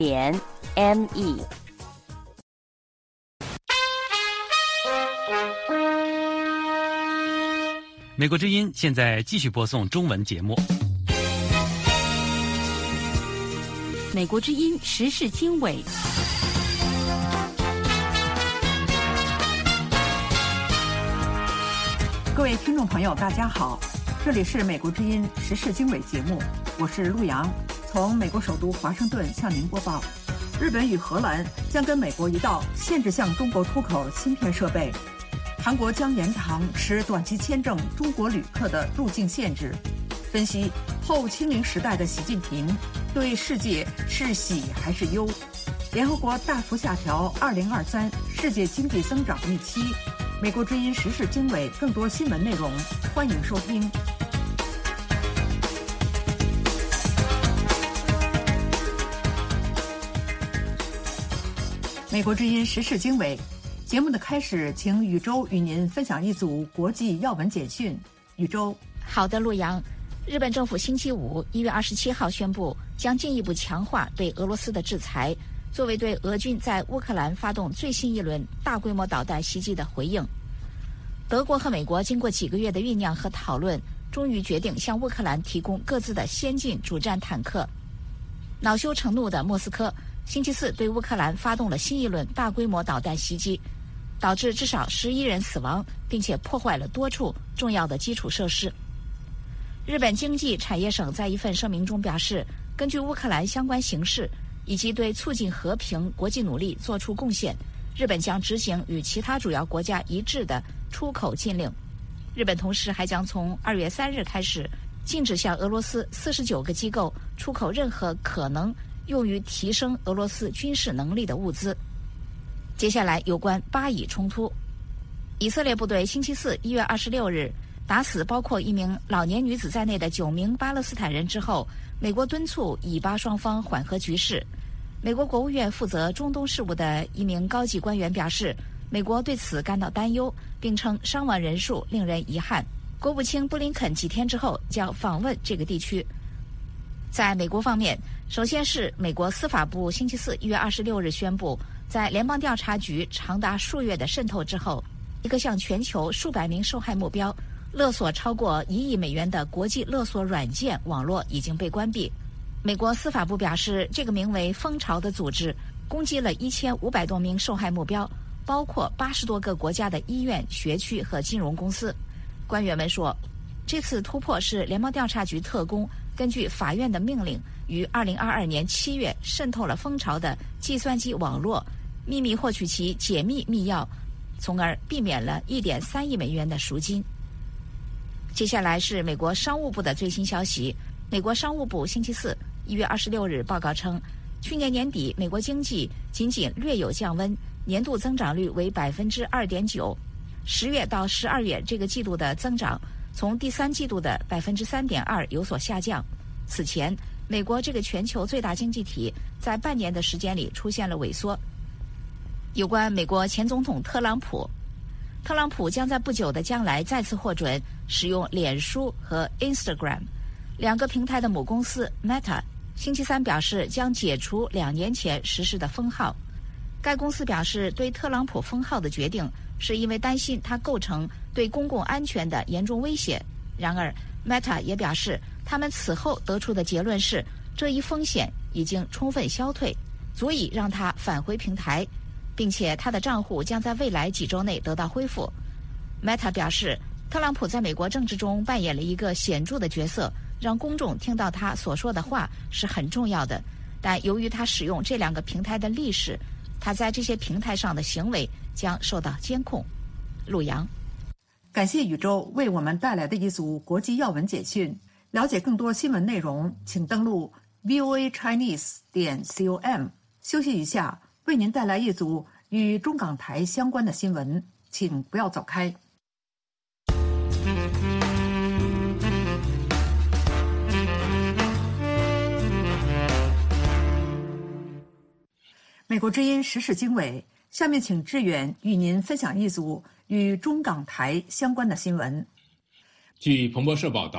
.me。 美国之音现在继续播送中文节目。 美国之音时事经纬。 各位听众朋友，大家好，这里是美国之音时事经纬节目，我是陆洋，从美国首都华盛顿向您播报。日本与荷兰将跟美国一道限制向中国出口芯片设备。韩国将延长持短期签证中国旅客的入境限制。分析后清零时代的习近平对世界是喜还是忧？联合国大幅下调2023世界经济增长预期。美国之音时事经纬更多新闻内容，欢迎收听。美国之音时事经纬节目的开始，请宇宙与您分享一组国际要闻简讯。宇宙。 好的，陆洋。日本政府星期五1月27号宣布，将进一步强化对俄罗斯的制裁，作为对俄军在乌克兰发动最新一轮大规模导弹袭击的回应。德国和美国经过几个月的酝酿和讨论，终于决定向乌克兰提供各自的先进主战坦克。恼羞成怒的莫斯科星期四对乌克兰发动了新一轮大规模导弹袭击，导致至少11人死亡，并且破坏了多处重要的基础设施。日本经济产业省在一份声明中表示，根据乌克兰相关形势以及对促进和平国际努力做出贡献，日本将执行与其他主要国家一致的出口禁令。日本同时还将从2月3日开始禁止向俄罗斯49个机构出口任何可能用于提升俄罗斯军事能力的物资。接下来有关巴以冲突。以色列部队星期四1月26日打死包括一名老年女子在内的9名巴勒斯坦人之后，美国敦促以巴双方缓和局势。美国国务院负责中东事务的一名高级官员表示，美国对此感到担忧，并称伤亡人数令人遗憾。国务卿布林肯几天之后将访问这个地区。在美国方面，首先是美国司法部星期四1月26日宣布，在联邦调查局长达数月的渗透之后，一个向全球数百名受害目标勒索超过1亿美元的国际勒索软件网络已经被关闭。美国司法部表示，这个名为蜂巢的组织攻击了1500多名受害目标，包括80多个国家的医院、学区和金融公司。官员们说，这次突破是联邦调查局特工根据法院的命令，于2022年7月渗透了蜂巢的计算机网络，秘密获取其解密密钥，从而避免了1.3亿美元的赎金。接下来是美国商务部的最新消息。美国商务部星期四1月26日报告称，去年年底美国经济仅略有降温，年度增长率为 2.9%。10月到12月这个季度的增长从第三季度的 3.2% 有所下降。此前，美国这个全球最大经济体在半年的时间里出现了萎缩。有关美国前总统特朗普将在不久的将来再次获准使用脸书和 Instagram 两个平台的母公司 Meta 星期三表示将解除2年前实施的封号。该公司表示，对特朗普封号的决定是因为担心他构成对公共安全的严重威胁。然而 Meta 也表示，他们此后得出的结论是，这一风险已经充分消退，足以让他返回平台，并且他的账户将在未来几周内得到恢复。Meta 表示，特朗普在美国政治中扮演了一个显著的角色，让公众听到他所说的话是很重要的。但由于他使用这2个平台的历史，他在这些平台上的行为将受到监控。陆洋。 感谢宇宙为我们带来的一组国际要闻简讯。了解更多新闻内容，请登录 voachinese.com。 休息一下，为您带来一组与中港台相关的新闻，请不要走开。美国之音时事经纬，下面请志远与您分享一组与中港台相关的新闻。 据彭博社报道，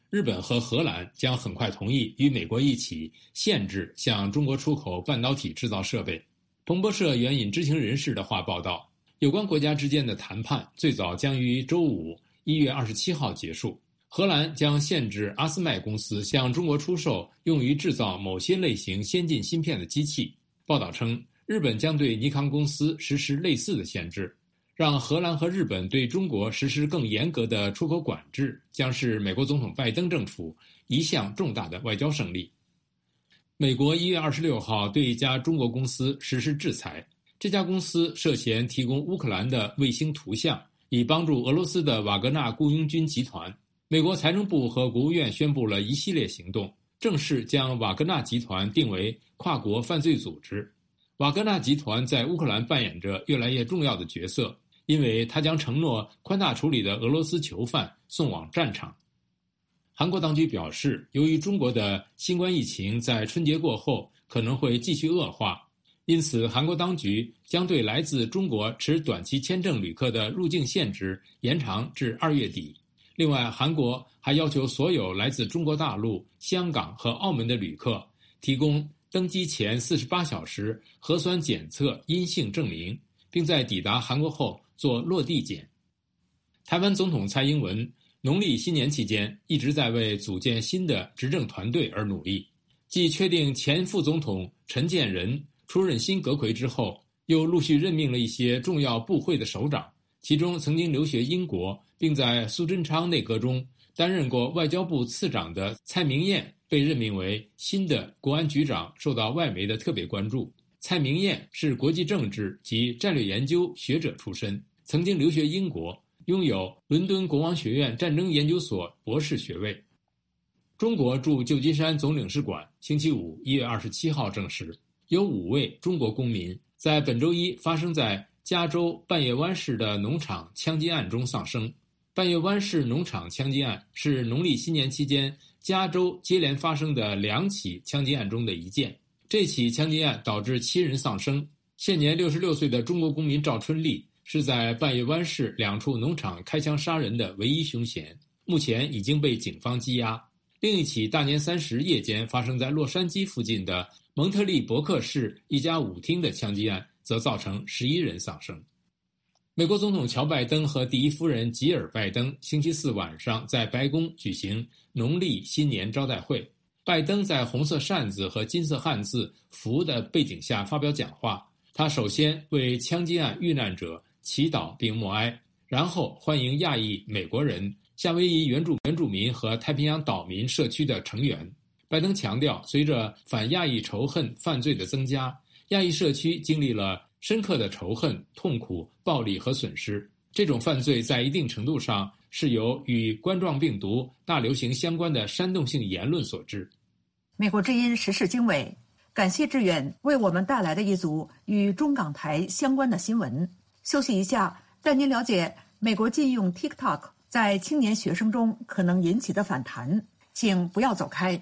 日本和荷兰将很快同意与美国一起限制向中国出口半导体制造设备。彭博社援引知情人士的话报道，有关国家之间的谈判最早将于周五1月27号结束。荷兰将限制阿斯麦公司向中国出售用于制造某些类型先进芯片的机器。报道称，日本将对尼康公司实施类似的限制。让荷兰和日本对中国实施更严格的出口管制，将是美国总统拜登政府一项重大的外交胜利。美国1月26号对一家中国公司实施制裁，这家公司涉嫌提供乌克兰的卫星图像，以帮助俄罗斯的瓦格纳雇佣军集团。美国财政部和国务院宣布了一系列行动，正式将瓦格纳集团定为跨国犯罪组织。瓦格纳集团在乌克兰扮演着越来越重要的角色，因为他将承诺宽大处理的俄罗斯囚犯送往战场。韩国当局表示，由于中国的新冠疫情在春节过后可能会继续恶化，因此韩国当局将对来自中国持短期签证旅客的入境限制延长至2月底。另外，韩国还要求所有来自中国大陆、香港和澳门的旅客提供登机前48小时核酸检测阴性证明，并在抵达韩国后做落地检。台湾总统蔡英文农历新年期间一直在为组建新的执政团队而努力，继确定前副总统陈建仁出任新阁揆之后，又陆续任命了一些重要部会的首长，其中曾经留学英国并在苏贞昌内阁中担任过外交部次长的蔡明彦被任命为新的国安局长，受到外媒的特别关注。蔡明彦是国际政治及战略研究学者出身，曾经留学英国，拥有伦敦国王学院战争研究所博士学位。中国驻旧金山总领事馆星期五1月27号证实，有5位中国公民在本周一发生在加州半夜湾市的农场枪击案中丧生。半夜湾市农场枪击案是农历新年期间加州接连发生的2起枪击案中的一件。这起枪击案导致7人丧生。现年66岁的中国公民赵春丽是在半夜湾市2处农场开枪杀人的唯一凶嫌，目前已经被警方羁押。另一起大年30夜间发生在洛杉矶附近的蒙特利伯克市一家舞厅的枪击案则造成11人丧生。美国总统乔拜登和第一夫人吉尔拜登星期四晚上在白宫举行农历新年招待会。拜登在红色扇子和金色汉字福的背景下发表讲话，他首先为枪击案遇难者祈祷并默哀，然后欢迎亚裔美国人、夏威夷原住民和太平洋岛民社区的成员。拜登强调，随着反亚裔仇恨犯罪的增加，亚裔社区经历了深刻的仇恨、痛苦、暴力和损失。这种犯罪在一定程度上是由与冠状病毒大流行相关的煽动性言论所致。 美国之音时事经纬，感谢志远为我们带来的一组与中港台相关的新闻。休息一下，带您了解美国禁用 TikTok 在青年学生中可能引起的反弹。请不要走开。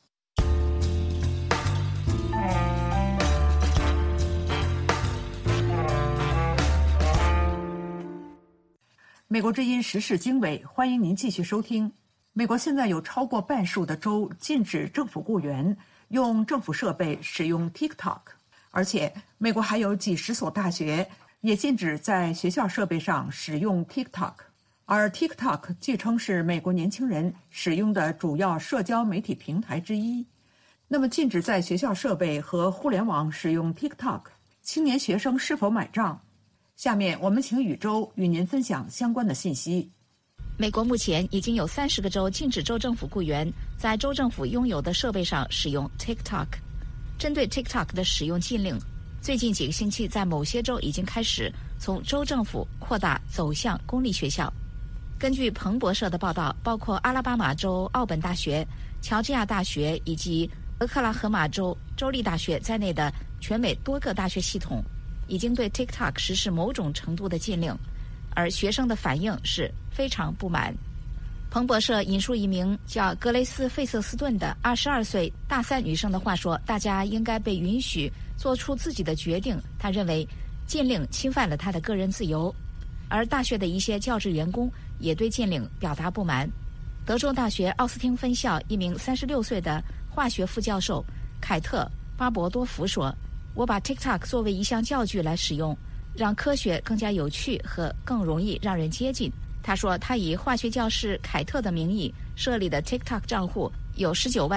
美国之音时事经纬，欢迎您继续收听。美国现在有超过半数的州禁止政府雇员用政府设备使用 TikTok， 而且美国还有几十所大学也禁止在学校设备上使用 TikTok。 而 TikTok 据称是美国年轻人使用的主要社交媒体平台之一。那么禁止在学校设备和互联网使用 TikTok， 青年学生是否买账？下面我们请宇宙与您分享相关的信息。 美国目前已经有30个州禁止州政府雇员在州政府拥有的设备上使用 TikTok。 针对 TikTok 的使用禁令，最近几个星期在某些州已经开始从州政府扩大走向公立学校。根据彭博社的报道，包括阿拉巴马州奥本大学、乔治亚大学以及俄克拉荷马州州立大学在内的全美多个大学系统已经对 TikTok 实施某种程度的禁令，而学生的反应是非常不满。彭博社引述一名叫格雷斯·费瑟斯顿的22岁大3女生的话说，大家应该被允许做出自己的决定。她认为禁令侵犯了她的个人自由。而大学的一些教职员工也对禁令表达不满。 德州大学奥斯汀分校一名36岁的化学副教授凯特·巴伯多夫说：“我把 TikTok 作为一项教具来使用，让科学更加有趣和更容易让人接近。”他说，他以化学教师凯特的名义设立的 TikTok 账户有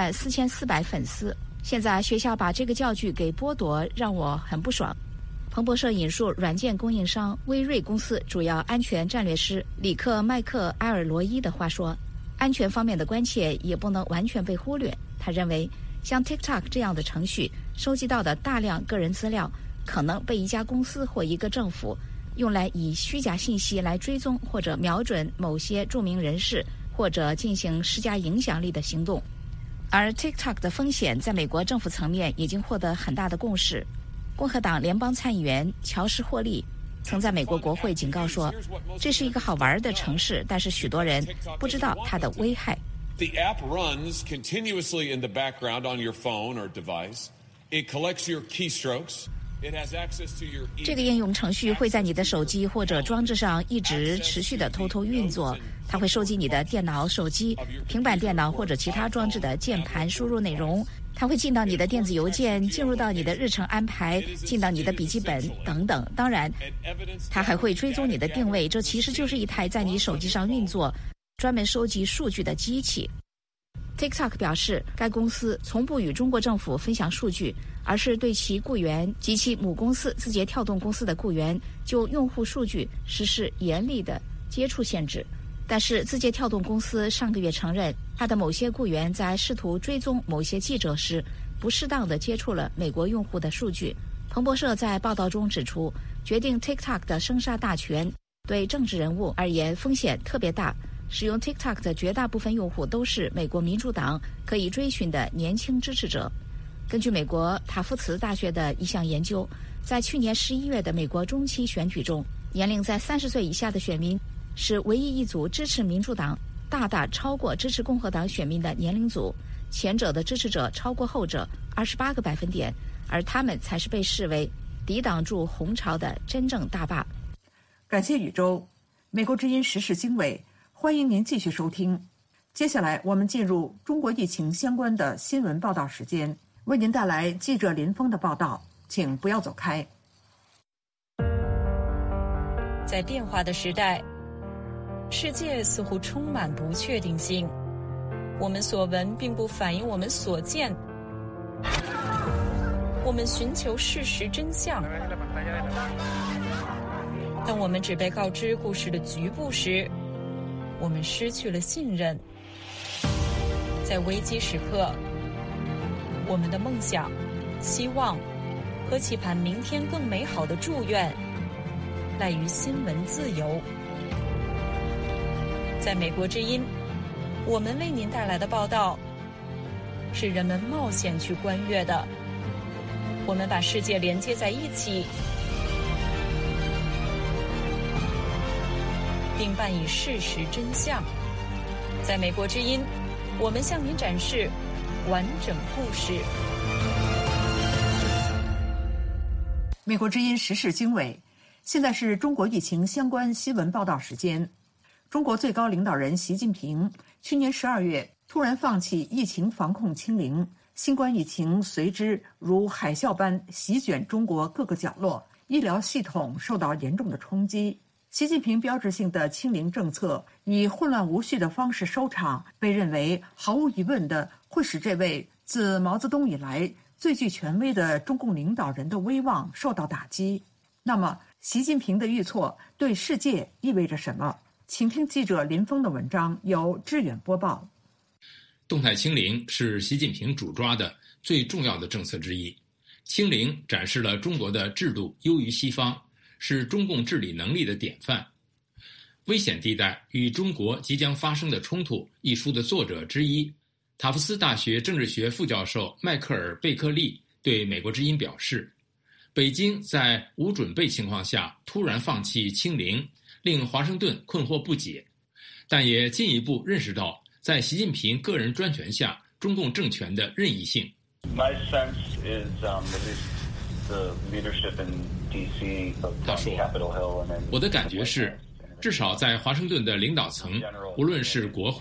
194400粉丝。现在学校把这个教具给剥夺，让我很不爽。彭博社引述软件供应商微瑞公司主要安全战略师里克·麦克埃尔罗伊的话说，安全方面的关切也不能完全被忽略。他认为，像 TikTok 这样的程序收集到的大量个人资料，可能被一家公司或一个政府用来以虚假信息来追踪或者瞄准某些著名人士，或者进行施加影响力的行动。而 TikTok 的风险在美国政府层面已经获得很大的共识。共和党联邦参议员乔什·霍利曾在美国国会警告说，这是一个好玩的城市，但是许多人不知道它的危害。 The app runs continuously in the background on your phone or device. It collects your keystrokes. 这个应用程序会在你的手机或者装置上一直持续地偷偷运作，它会收集你的电脑、手机、平板电脑或者其他装置的键盘输入内容，它会进到你的电子邮件，进入到你的日程安排，进到你的笔记本等等。当然，它还会追踪你的定位，这其实就是一台在你手机上运作、专门收集数据的机器。TikTok 表示，该公司从不与中国政府分享数据，而是对其雇员及其母公司字节跳动公司的雇员就用户数据实施严厉的接触限制。但是字节跳动公司上个月承认，他的某些雇员在试图追踪某些记者时，不适当地接触了美国用户的数据。彭博社在报道中指出，决定 TikTok 的生杀大权对政治人物而言风险特别大。使用 TikTok 的绝大部分用户都是美国民主党可以追寻的年轻支持者。根据美国塔夫茨大学的一项研究，在去年11月的美国中期选举中，年龄在30岁以下的选民是唯一一组支持民主党大大超过支持共和党选民的年龄组，前者的支持者超过后者28个百分点，而他们才是被视为抵挡住红潮的真正大坝。 感谢宇宙，美国之音时事经纬，欢迎您继续收听。接下来我们进入中国疫情相关的新闻报道时间，为您带来记者林峰的报道，请不要走开。 在变化的时代，世界似乎充满不确定性，我们所闻并不反映我们所见，我们寻求事实真相，当我们只被告知故事的局部时，我们失去了信任。在危机时刻，我们的梦想、希望和期盼明天更美好的祝愿赖于新闻自由。在美国之音，我们为您带来的报道是人们冒险去观阅的。我们把世界连接在一起，并伴以事实真相。在美国之音，我们向您展示完整故事。 美国之音时事经纬，现在是中国疫情相关新闻报道时间。中国最高领导人习近平去年12月突然放弃疫情防控清零，新冠疫情随之如海啸般席卷中国各个角落，医疗系统受到严重的冲击。习近平标志性的清零政策以混乱无序的方式收场，被认为毫无疑问的会使这位自毛泽东以来最具权威的中共领导人的威望受到打击。那么，习近平的遇挫对世界意味着什么？请听记者林峰的文章，由志远播报。 动态清零是习近平主抓的最重要的政策之一。清零展示了中国的制度优于西方，是中共治理能力的典范。《危险地带与中国即将发生的冲突》一书的作者之一，塔夫茨大学政治学副教授迈克尔·贝克利对美国之音表示，北京在无准备情况下突然放弃清零，令华盛顿困惑不解，但也进一步认识到在习近平个人专权下中共政权的任意性。他说，我的感觉是，至少在华盛顿的领导层，无论是国会、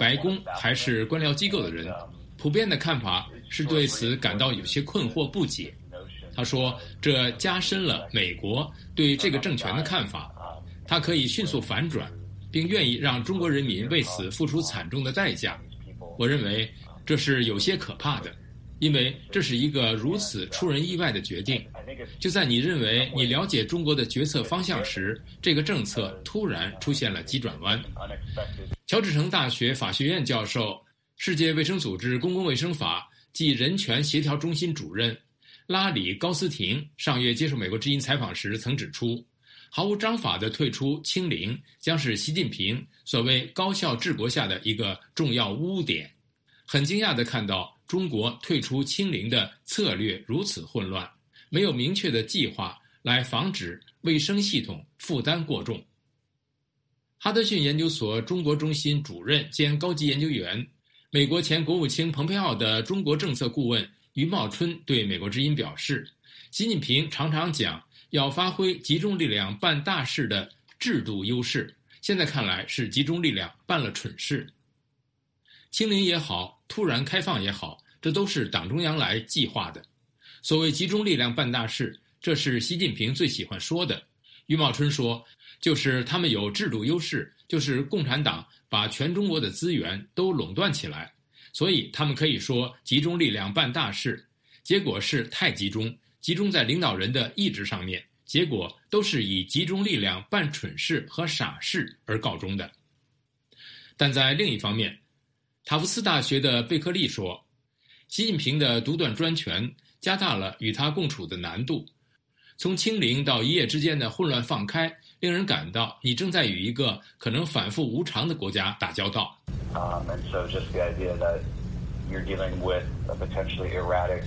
白宫还是官僚机构的人，普遍的看法是对此感到有些困惑不解。他说，这加深了美国对这个政权的看法，他可以迅速反转，并愿意让中国人民为此付出惨重的代价。我认为这是有些可怕的，因为这是一个如此出人意外的决定。就在你认为你了解中国的决策方向时，这个政策突然出现了急转弯。乔治城大学法学院教授、世界卫生组织公共卫生法及人权协调中心主任拉里·高斯廷上月接受美国之音采访时曾指出，毫无章法的退出清零将是习近平所谓高效治国下的一个重要污点。很惊讶地看到中国退出清零的策略如此混乱，没有明确的计划来防止卫生系统负担过重。哈德逊研究所中国中心主任兼高级研究员、美国前国务卿蓬佩奥的中国政策顾问于茂春对美国之音表示，习近平常常讲要发挥集中力量办大事的制度优势，现在看来是集中力量办了蠢事。清零也好，突然开放也好，这都是党中央来计划的。所谓集中力量办大事，这是习近平最喜欢说的。于茂春说，就是他们有制度优势，就是共产党把全中国的资源都垄断起来，所以他们可以说集中力量办大事，结果是太集中，集中在领导人的意志上面，结果都是以集中力量办蠢事和傻事而告终的。但在另一方面，塔夫斯大学的贝克利说，习近平的独断专权加大了与他共处的难度，从清零到一夜之间的混乱放开，令人感到你正在与一个可能反复无常的国家打交道。 And so just the idea that you're dealing with a potentially erratic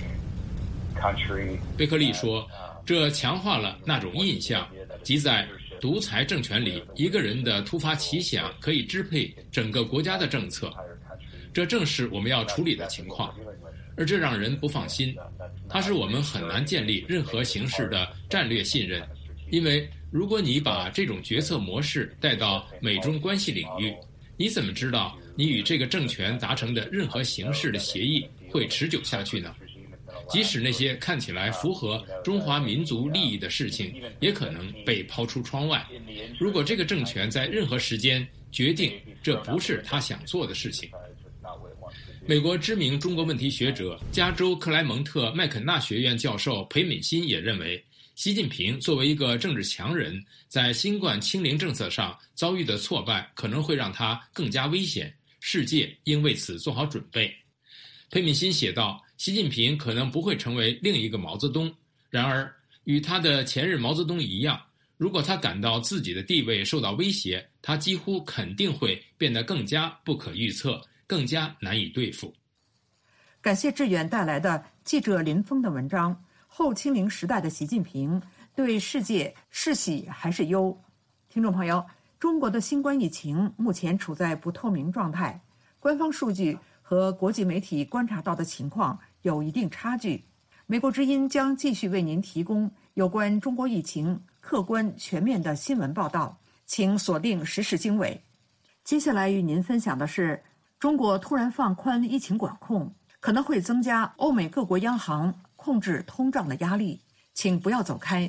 country. 贝克利说，这强化了那种印象，即在独裁政权里，一个人的突发奇想可以支配整个国家的政策。这正是我们要处理的情况，而这让人不放心。它使我们很难建立任何形式的战略信任，因为如果你把这种决策模式带到美中关系领域，你怎么知道你与这个政权达成的任何形式的协议会持久下去呢？即使那些看起来符合中华民族利益的事情，也可能被抛出窗外。如果这个政权在任何时间决定这不是他想做的事情。美国知名中国问题学者、加州克莱蒙特麦肯纳学院教授裴敏欣也认为，习近平作为一个政治强人，在新冠清零政策上遭遇的挫败可能会让他更加危险，世界应为此做好准备。裴敏欣写道，习近平可能不会成为另一个毛泽东，然而与他的前任毛泽东一样，如果他感到自己的地位受到威胁，他几乎肯定会变得更加不可预测，更加难以对付。 感谢志远带来的记者林峰的文章，后清零时代的习近平对世界是喜还是忧？听众朋友，中国的新冠疫情目前处在不透明状态，官方数据和国际媒体观察到的情况有一定差距。美国之音将继续为您提供有关中国疫情客观全面的新闻报道，请锁定时事经纬。接下来与您分享的是，中国突然放宽疫情管控，可能会增加欧美各国央行控制通胀的压力，请不要走开。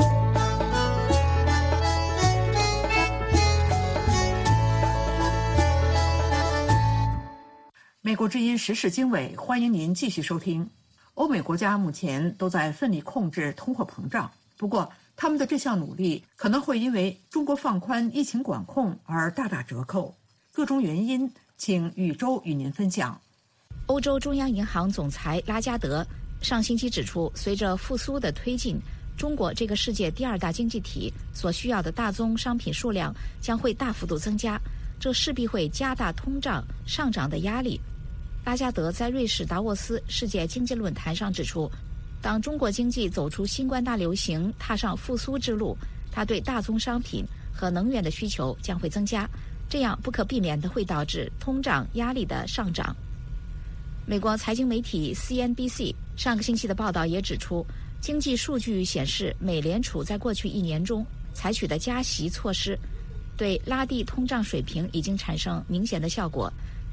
美国之音时事经纬，欢迎您继续收听。欧美国家目前都在奋力控制通货膨胀，不过他们的这项努力可能会因为中国放宽疫情管控而大打折扣。各种原因，请宇宙与您分享。 欧洲中央银行总裁拉加德上星期指出，随着复苏的推进，中国这个世界第二大经济体所需要的大宗商品数量将会大幅度增加，这势必会加大通胀上涨的压力。拉加德在瑞士达沃斯世界经济论坛上指出，当中国经济走出新冠大流行，踏上复苏之路，他对大宗商品和能源的需求将会增加，这样不可避免地会导致通胀压力的上涨。美国财经媒体 CNBC 上个星期的报道也指出，经济数据显示，美联储在过去1年中采取的加息措施对拉低通胀水平已经产生明显的效果。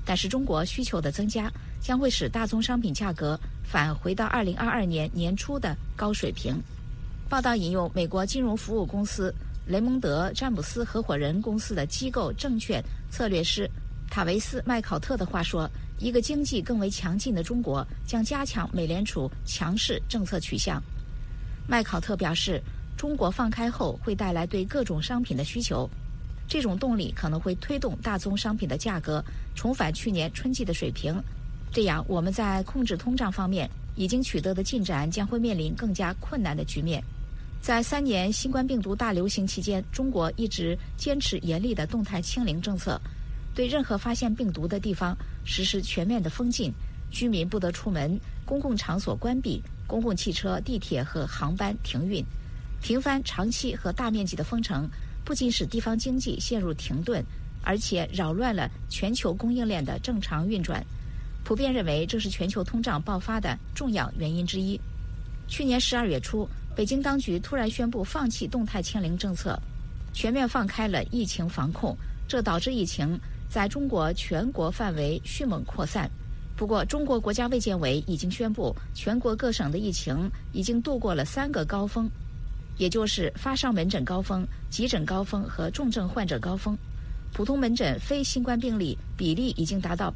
但是中国需求的增加将会使大宗商品价格返回到2022年年初的高水平。报道引用美国金融服务公司雷蒙德·詹姆斯合伙人公司的机构证券策略师塔维斯·麦考特的话说，一个经济更为强劲的中国将加强美联储强势政策取向。麦考特表示，中国放开后会带来对各种商品的需求，这种动力可能会推动大宗商品的价格重返去年春季的水平，这样我们在控制通胀方面已经取得的进展将会面临更加困难的局面。在3年新冠病毒大流行期间，中国一直坚持严厉的动态清零政策，对任何发现病毒的地方实施全面的封禁，居民不得出门，公共场所关闭，公共汽车、地铁和航班停运。频繁、长期和大面积的封城不仅使地方经济陷入停顿，而且扰乱了全球供应链的正常运转。普遍认为这是全球通胀爆发的重要原因之一。去年12月初，北京当局突然宣布放弃动态清零政策，全面放开了疫情防控，这导致疫情在中国全国范围迅猛扩散。不过，中国国家卫健委已经宣布，全国各省的疫情已经度过了3个高峰，也就是发烧门诊高峰、急诊高峰和重症患者高峰。普通门诊非新冠病例比例已经达到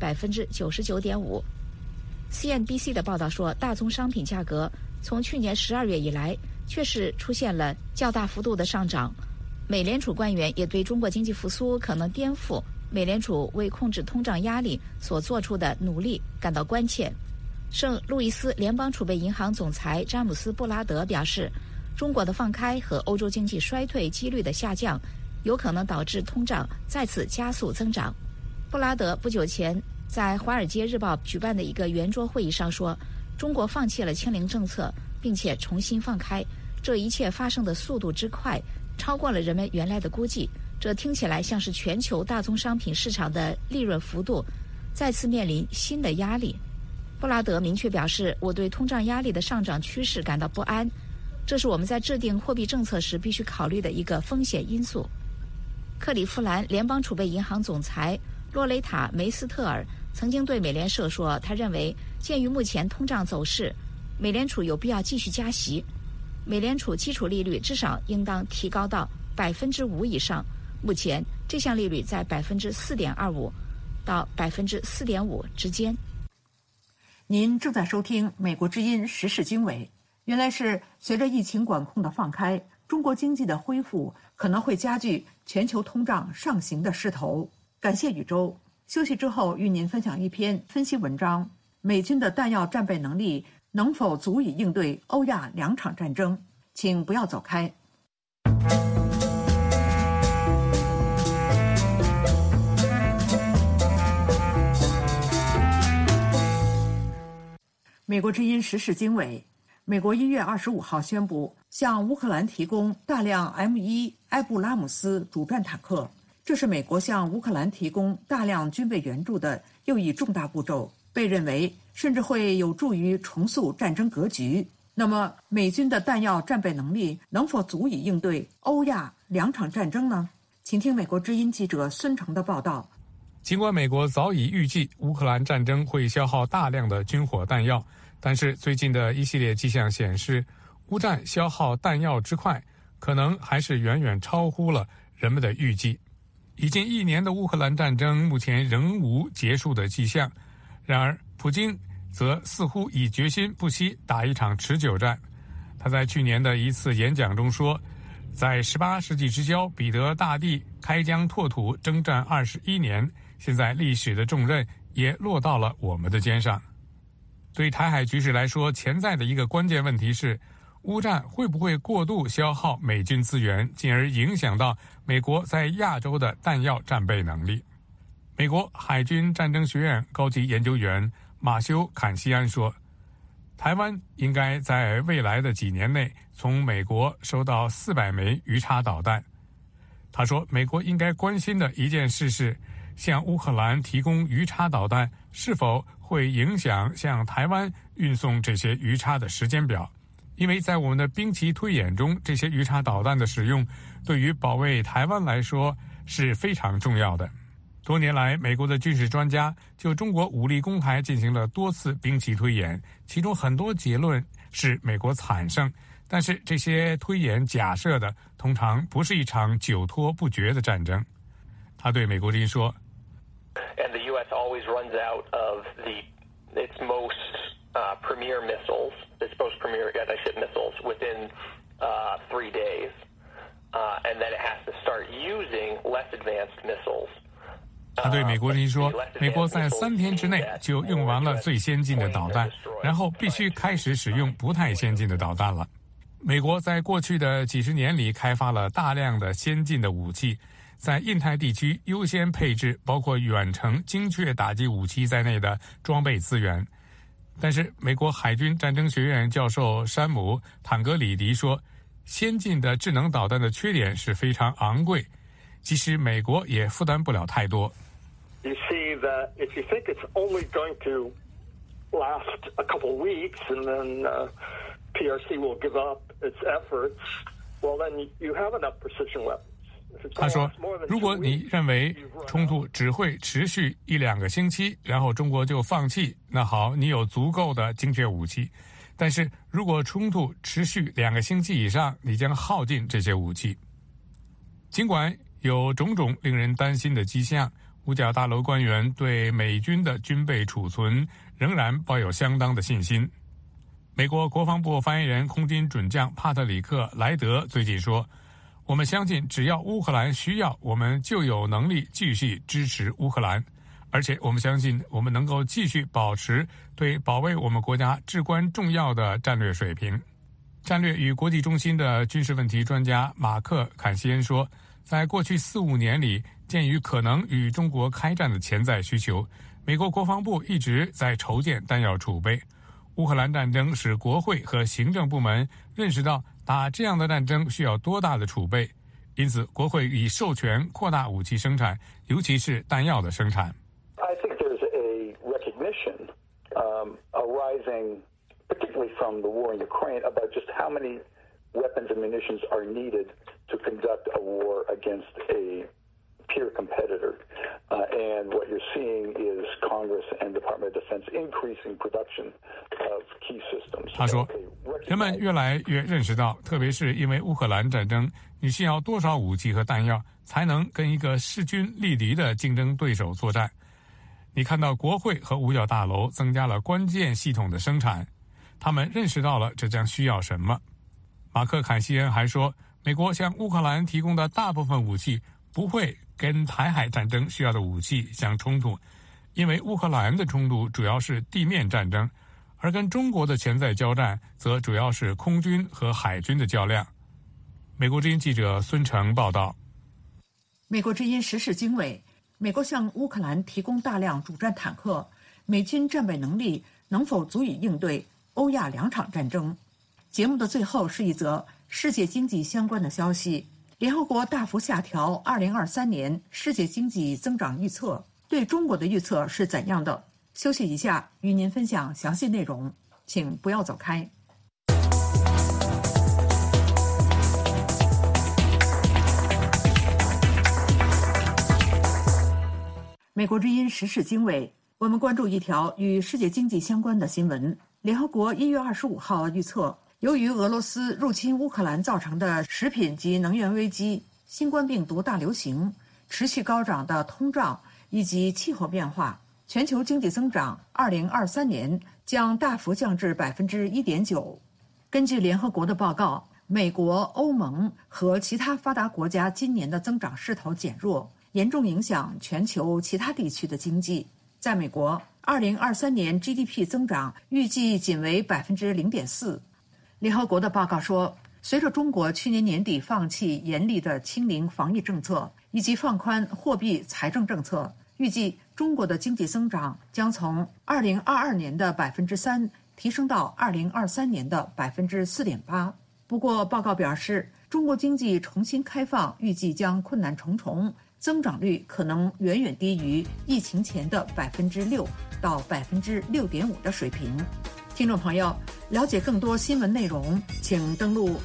99.5%。CNBC 的报道说，大宗商品价格从去年12月以来确实出现了较大幅度的上涨。美联储官员也对中国经济复苏可能颠覆美联储为控制通胀压力所做出的努力感到关切。圣路易斯联邦储备银行总裁詹姆斯·布拉德表示，中国的放开和欧洲经济衰退几率的下降有可能导致通胀再次加速增长。布拉德不久前在《华尔街日报》举办的一个圆桌会议上说，中国放弃了清零政策，并且重新放开，这一切发生的速度之快，超过了人们原来的估计。这听起来像是全球大宗商品市场的利润幅度再次面临新的压力。布拉德明确表示，我对通胀压力的上涨趋势感到不安，这是我们在制定货币政策时必须考虑的一个风险因素。克利夫兰联邦储备银行总裁洛雷塔·梅斯特尔曾经对美联社说，他认为鉴于目前通胀走势，美联储有必要继续加息，美联储基础利率至少应当提高到 5% 以上，目前这项利率在 4.25% 到 4.5% 之间。 您正在收听美国之音时事经纬。原来是随着疫情管控的放开，中国经济的恢复可能会加剧全球通胀上行的势头。感谢宇宙。休息之后与您分享一篇分析文章，美军的弹药战备能力能否足以应对欧亚2场战争？请不要走开。美国之音时事经纬。美国1月25号宣布向乌克兰提供大量 M1 埃布拉姆斯主战坦克，这是美国向乌克兰提供大量军备援助的又一重大步骤，被认为甚至会有助于重塑战争格局。那么，美军的弹药战备能力能否足以应对欧亚2场战争呢？请听美国之音记者孙成的报道。 尽管美国早已预计乌克兰战争会消耗大量的军火弹药，但是最近的一系列迹象显示，乌战消耗弹药之快，可能还是远远超乎了人们的预计。已经1年的乌克兰战争目前仍无结束的迹象，然而普京则似乎已决心不惜打一场持久战。他在去年的一次演讲中说，在18世纪之交，彼得大帝开疆拓土征战21年，现在历史的重任也落到了我们的肩上。对台海局势来说，潜在的一个关键问题是，乌战会不会过度消耗美军资源，进而影响到美国在亚洲的弹药战备能力。美国海军战争学院高级研究员马修·坎西安说，台湾应该在未来的几年内从美国收到400枚鱼叉导弹。他说，美国应该关心的一件事是，向乌克兰提供鱼叉导弹是否会影响向台湾运送这些鱼叉的时间表，因为在我们的兵棋推演中，这些鱼叉导弹的使用对于保卫台湾来说是非常重要的。 多年来，美国的军事专家就中国武力攻台进行了多次兵棋推演，其中很多结论是美国惨胜，但是这些推演假设的通常不是一场久拖不决的战争。他对美国之音说 And the U.S. always runs out of its most premier missiles, its most premier anti-ship missiles within 3 days, and then it has to start using less advanced missiles. 他对美国之音说，美国在3天之内就用完了最先进的导弹，然后必须开始使用不太先进的导弹了。美国在过去的几十年里开发了大量的先进的武器，在印太地区优先配置包括远程精确打击武器在内的装备资源。但是美国海军战争学院教授山姆·坦格里迪说，先进的智能导弹的缺点是非常昂贵，即使美国也负担不了太多。 You see that if you think it's only going to last a couple of weeks and then PRC will give up its efforts, well, then you have enough precision weapons. 他说，如果你认为冲突只会持续1-2个星期，然后中国就放弃，那好，你有足够的精确武器。但是如果冲突持续2个星期以上，你将耗尽这些武器。尽管有种种令人担心的迹象，五角大楼官员对美军的军备储存仍然抱有相当的信心。美国国防部发言人空军准将帕特里克·莱德最近说，我们相信只要乌克兰需要，我们就有能力继续支持乌克兰，而且我们相信我们能够继续保持对保卫我们国家至关重要的战略水平。战略与国际中心的军事问题专家马克·坎西恩说，在过去4-5年里，鉴于可能与中国开战的潜在需求，美国国防部一直在筹建弹药储备。乌克兰战争使国会和行政部门认识到打这样的战争需要多大的储备，因此国会已授权扩大武器生产，尤其是弹药的生产。 I think there's a recognition arising, particularly from the war in Ukraine, about just how many weapons and munitions are needed to conduct a war against a peer competitor. And what you're seeing is Congress and Department of Defense increasing production of key systems. 他说，人们越来越认识到，特别是因为乌克兰战争，你需要多少武器和弹药才能跟一个势均力敌的竞争对手作战。你看到国会和五角大楼增加了关键系统的生产，他们认识到了这将需要什么。马克·坎西恩还说，美国向乌克兰提供的大部分武器不会跟台海战争需要的武器相冲突，因为乌克兰的冲突主要是地面战争，而跟中国的潜在交战则主要是空军和海军的较量。美国之音记者孙成报道。 美国之音时事经纬，美国向乌克兰提供大量主战坦克，美军战备能力能否足以应对欧亚2场战争？节目的最后是一则世界经济相关的消息。联合国大幅下调2023年世界经济增长预测，对中国的预测是怎样的？休息一下，与您分享详细内容，请不要走开。美国之音时事经纬，我们关注一条与世界经济相关的新闻。联合国1月25号预测，由于俄罗斯入侵乌克兰造成的食品及能源危机、新冠病毒大流行、持续高涨的通胀以及气候变化，全球经济增长2023年将大幅降至 1.9%。 根据联合国的报告，美国、欧盟和其他发达国家今年的增长势头减弱，严重影响全球其他地区的经济。在美国，2023年 GDP 增长预计仅为 0.4%。联合国的报告说，随着中国去年年底放弃严厉的清零防疫政策以及放宽货币财政政策，预计中国的经济增长将从2022年的 3% 提升到2023年的 4.8%。 不过报告表示，中国经济重新开放预计将困难重重，增长率可能远远低于疫情前的 6% 到 6.5% 的水平。听众朋友，了解更多新闻内容，请登录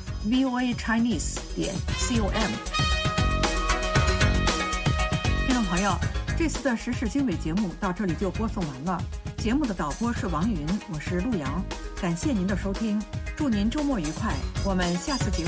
voachinese.com。听众朋友， 这次的时事经纬节目到这里就播送完了。节目的导播是王云，我是陆阳，感谢您的收听，祝您周末愉快，我们下次节目